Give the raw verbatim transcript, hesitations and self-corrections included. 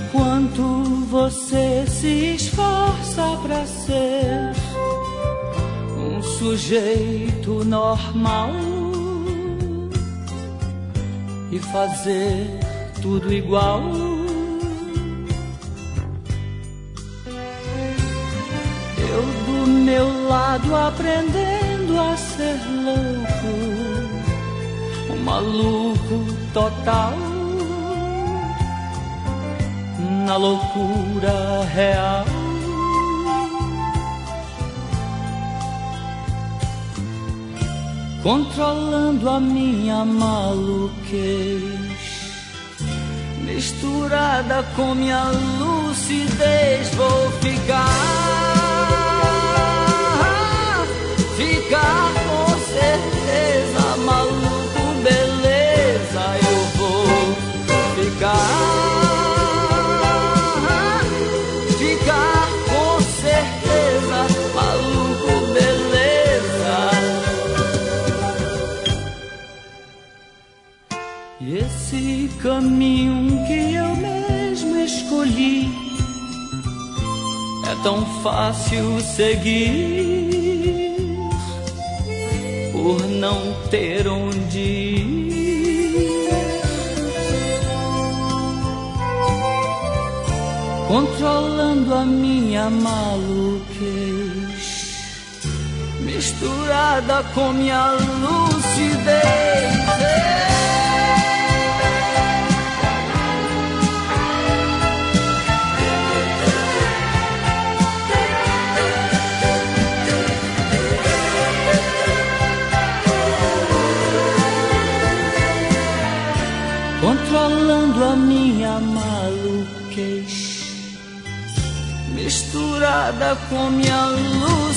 quanto você se esforça pra ser um sujeito normal e fazer tudo igual. Eu do meu lado aprendendo a ser louco, um maluco total, na loucura real. Controlando a minha maluquez, misturada com minha lucidez, vou ficar, ficar com certeza, maluco, beleza, eu vou ficar. E esse caminho que eu mesmo escolhi é tão fácil seguir, por não ter onde ir. Controlando a minha maluquez, misturada com minha lucidez. Controlando a minha maluquez, misturada com minha luz.